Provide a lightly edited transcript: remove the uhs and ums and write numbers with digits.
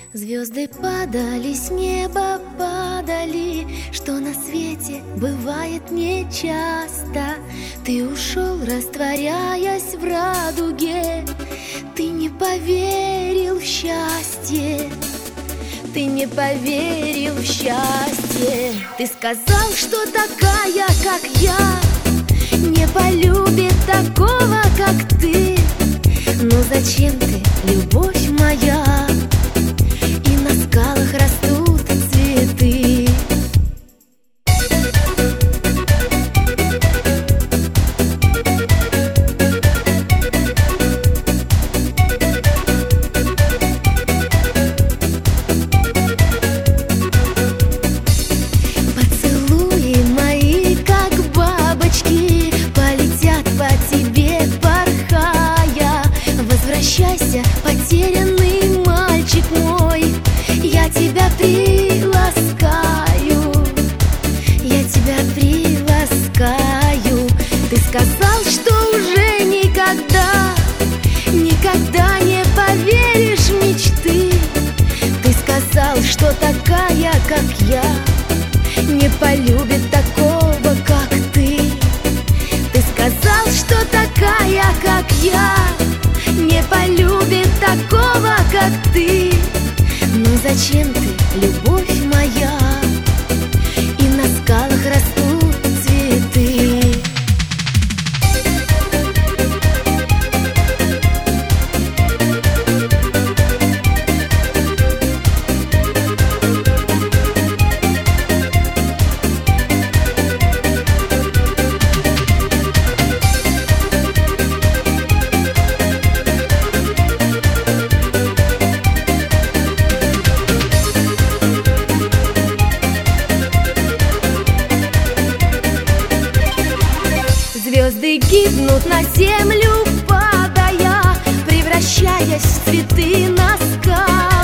Звезды падали, с неба падали, что на свете бывает нечасто. Ты ушел, растворяясь в радуге, ты не поверил в счастье, ты не поверил в счастье. Ты сказал, что такая, как я, не полюбит такого, как ты. Но зачем ты, любовь моя? И на скалах растут цветы. Поцелуи мои, как бабочки, полетят по тебе, порхая. Возвращайся, потерянный мальчик мой, я тебя приласкаю, я тебя приласкаю. Ты сказал, что уже никогда, никогда не поверишь в мечты. Ты сказал, что такая, как я, не полюбит такого, как ты. Ты сказал, что такая, как я, не полюбит такого, как ты. Но зачем ты, любовь моя? И на скалах растут цветы. Звезды гибнут на землю, падая, превращаясь в цветы на скалах.